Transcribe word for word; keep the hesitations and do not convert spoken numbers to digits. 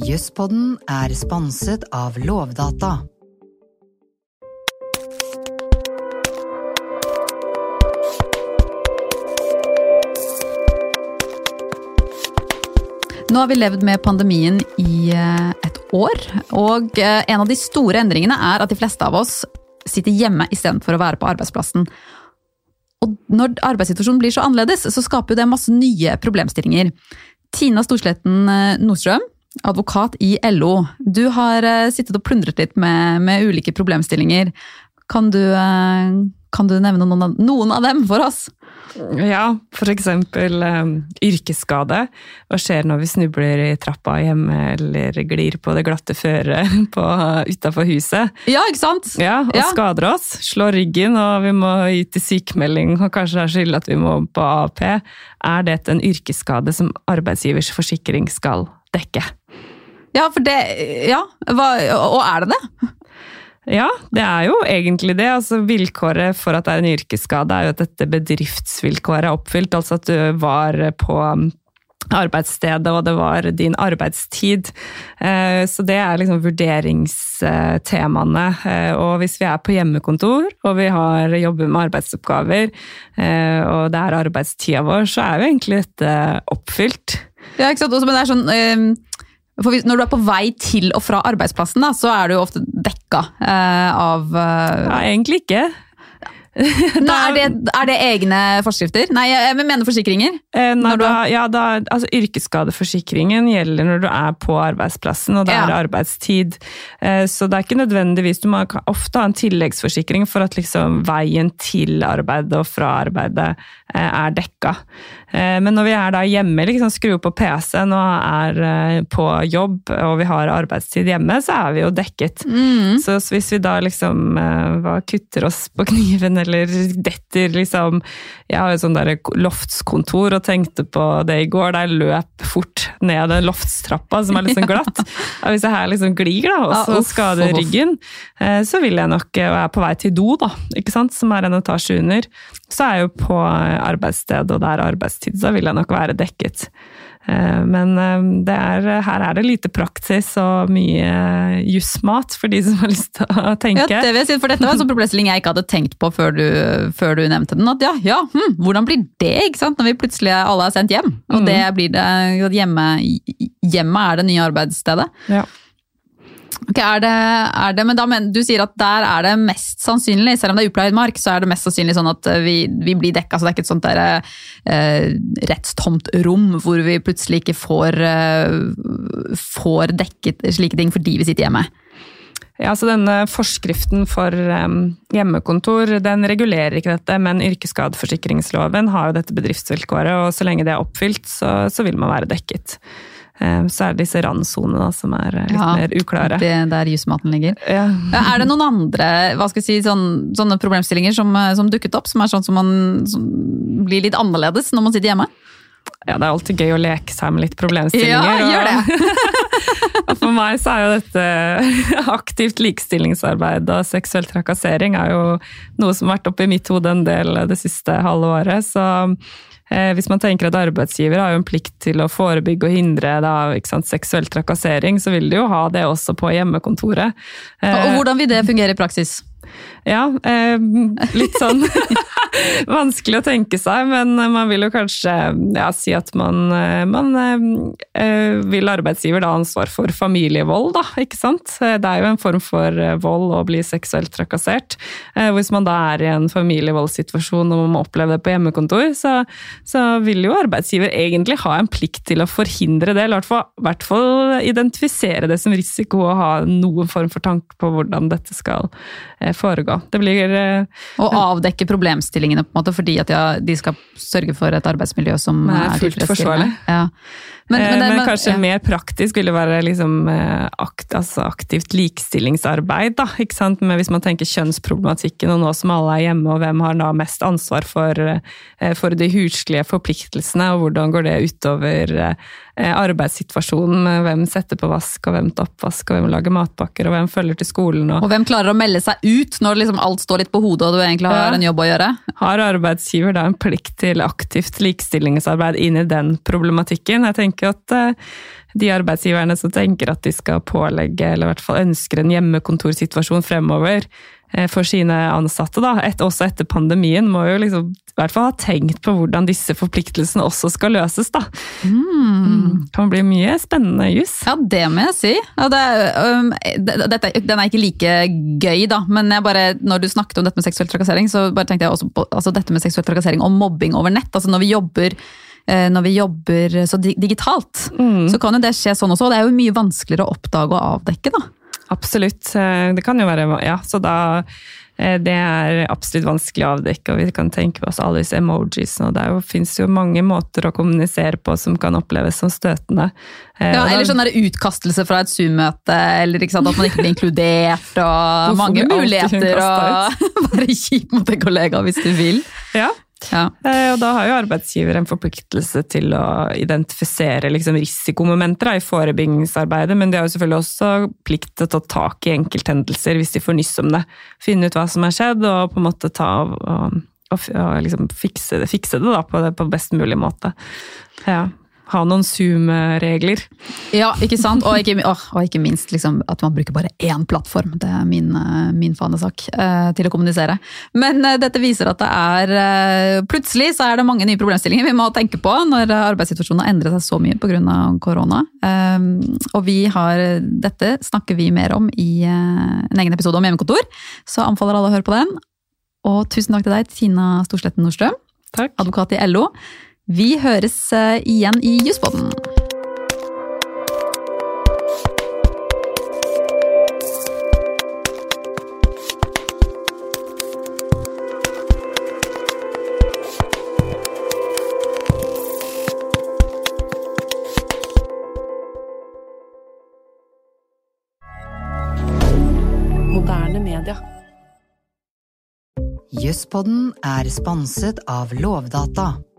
Juspodden er sponset av Lovdata. Nå har vi levd med pandemien i et år, og en av de store endringene er at de fleste av oss sitter hjemme i stedet for å være på arbeidsplassen. Og når arbeidssituasjonen blir så annerledes, så skaper det masse nye problemstillinger. Tina Storsletten Nordstrøm, advokat i L O. Du har sittet og plundret litt med, med ulike problemstillinger. Kan du, kan du nevne noen av, noen av dem for oss? Ja, for eksempel um, yrkesskade. Hva skjer når vi snubler i trappa hjemme eller glir på det glatte føret på, utenfor huset? Ja, ikke sant? Ja, og ja. Skader oss, slår ryggen, og vi må ut i sykemelding, og kanskje det er skyld at vi må på A P. Er dette en yrkesskade som arbeidsgivers forsikring skal dekke? Ja, for det, ja, hva, og er det det? Ja, det er jo egentlig det. Altså, vilkåret for at det er en yrkesskade er jo at dette bedriftsvilkåret er oppfylt, altså at du var på arbeidsstedet og det var din arbeidstid. Så det er liksom vurderingstemaene. Og hvis vi er på hjemmekontor og vi har jobber med arbeidsoppgaver og det er arbeidstida vår, så er jo egentlig dette oppfylt. Ja, ikke sant? Også, men det er sånn... For når du er på vei til og fra arbeidsplassen, da, så er du jo ofte dekka eh, av... Eh... Ja, egentlig ikke. Nei, er, det, er det egne forskrifter? Nei, jeg mener forsikringer. Eh, nei, du... da, ja, da, altså yrkesskadeforsikringen gjelder når du er på arbeidsplassen, og det er ja. arbeidstid. Eh, så det er ikke nødvendigvis, du må ofte ha en tilleggsforsikring for at liksom, veien til arbeidet og fra arbeidet eh, er dekka. Eh, men når vi er da hjemme, liksom, skru på P C-en og er eh, på jobb, og vi har arbeidstid hjemme, så er vi jo dekket. Mm. Så, så hvis vi da liksom eh, kutter oss på kniven, eller detter liksom, jeg har jo sånn der loftskontor og tenkte på det i går, der løp fort ned den loftstrappa som er liksom glatt. Og hvis jeg her liksom glir da, og så skader ryggen, så vil jeg nok, og jeg er på vei til do da, ikke sant, som er en etasje under, så er jeg jo på arbeidssted, og det er arbeidstid, så vil jeg nok være dekket. Men det er, her er det lite praksis og mye jussmat for de som har lyst til å tenke. Ja, det vil jeg si, for dette var en sånn problemstilling jeg ikke hadde tenkt på før du, før du nevnte den, at ja, ja hm, hvordan blir det, ikke sant, når vi plutselig alle er sendt hjem, og det blir det, hjemme, hjemme er det nye arbeidsstedet. Ja. Ok, er det, er det, men da, men du sier at der er det mest sannsynlig, selv om det er upleid mark, så er det mest sannsynlig sånn at vi, vi blir dekket, så det er ikke et sånt der eh, rettstomt rom, hvor vi plutselig ikke får, eh, får dekket slike ting fordi vi sitter hjemme. Ja, så denne forskriften for um, hjemmekontor, den regulerer ikke dette, men yrkesskadeforsikringsloven har jo dette bedriftsvilkåret, og så lenge det er oppfylt, så, så vil man være dekket. Så er det disse randsonene som er litt ja, mer uklare. Det der jusmaten ligger. Ja. Er det noen andre, hva skal jeg si, sånn, sånne problemstillinger som, som dukket opp, som er sånn som man som blir litt annerledes når man sitter hjemme? Ja, det er alltid gøy å leke seg med litt problemstillinger. Ja, gjør det! Og for meg så er jo dette aktivt likestillingsarbeid og seksuell trakassering er jo noe som har vært oppe i mitt hode en del det siste halve året, så hvis man tenker at arbeidsgiver har jo en plikt til å forebygge og hindre da, ikke sant, seksuell trakassering, så vil de jo ha det også på hjemmekontoret. Og hvordan vil det fungere i praksis? Ja, eh, litt sånn vanskelig å tenke seg, men man vil jo kanskje ja, si at man, man eh, vil arbeidsgiver da ansvar for familievold, da, ikke sant? Det er jo en form for vold å bli seksuelt trakassert. Eh, hvis man da er i en familievoldssituasjon og man må oppleve det på hjemmekontor, så, så vil jo arbeidsgiver egentlig ha en plikt til å forhindre det, eller i hvert fall, i hvert fall identifisere det som risiko og ha noen form for tanke på hvordan dette skal eh, foregå. Det blir... Eh, og avdekke problemstillingene på en måte, fordi at ja, de skal sørge for et arbeidsmiljø som er, er fullt forsvarlig. Ja. Men, men, men, men kanskje ja. mer praktisk vil det være liksom akt, altså aktivt likestillingsarbeid, da, ikke sant? Men hvis man tenker kjønnsproblematikken, og nå som alle er hjemme, og hvem har da mest ansvar for, for de huslige forpliktelsene, og hvordan går det utover arbeidssituasjonen, hvem setter på vask, og hvem tar oppvask, og hvem lager matpakker, og hvem følger til skolen. Og, og hvem klarer å melde seg ut når liksom alt står litt på hodet, og du egentlig har ja. en jobb å gjøre? Har arbeidsgiver da en plikt til aktivt likestillingsarbeid inn i den problematikken? Jeg tenker tenker at de arbeidsgiverne som tenker at de skal pålegge, eller i hvert fall ønsker en hjemmekontorsituasjon fremover for sine ansatte, da, et, også etter pandemien, må jo liksom i hvert fall ha tenkt på hvordan disse forpliktelsene også skal løses, da. Mm. Kan bli mye spennende jus. Ja, det må jeg si. Ja, det, um, det, dette, den er ikke like gøy, da, men jeg bare, når du snakket om dette med seksuell trakassering, så bare tenkte jeg også på altså dette med seksuell trakassering og mobbing over nett. Altså når vi jobber når vi jobber så digitalt, mm. så kan jo det skje sånn også, og det er jo mye vanskeligere å oppdage og avdekke, da. Absolutt. Det kan jo være, ja, så da det er absolutt vanskelig å avdekke, og vi kan tenke på oss alle disse emojis, og det jo, finnes jo mange måter å kommunisere på som kan oppleves som støtende. Ja, eller sånn der utkastelse fra et Zoom-møte, eller ikke sant, at man ikke blir inkludert, og mange muligheter, og være kjip mot en kollega hvis du vil. Ja. Ja. Og da har jo arbeidsgiver en forpliktelse til å identifisere liksom, risikomomenter da, i forebyggingsarbeidet, men de har jo selvfølgelig også plikt til å ta tak i enkelthendelser hvis de får nyss om det. Finne ut hva som har skjedd, og på en måte ta og, og, og liksom fikse det, fikse det da, på, det på best mulig måte. Ja. Ha noen Zoom-regler. Ja, ikke sant? Og ikke, å, og ikke minst liksom, at man bruker bare én plattform. Det er min, min fanesak eh, til å kommunisere. Men eh, dette viser at det er eh, plutselig så er det mange nye problemstillinger vi må tenke på når arbeidssituasjonen har endret seg så mye på grunn av korona. Eh, og vi har, dette snakker vi mer om i eh, en egen episode om hjemmekontor, så anbefaler alle å høre på den. Og tusen takk til deg, Tina Storsletten Nordstrøm, takk. Advokat i L O. Vi høres igjen i Juspodden. Moderne media. Juspodden er sponset av Lovdata.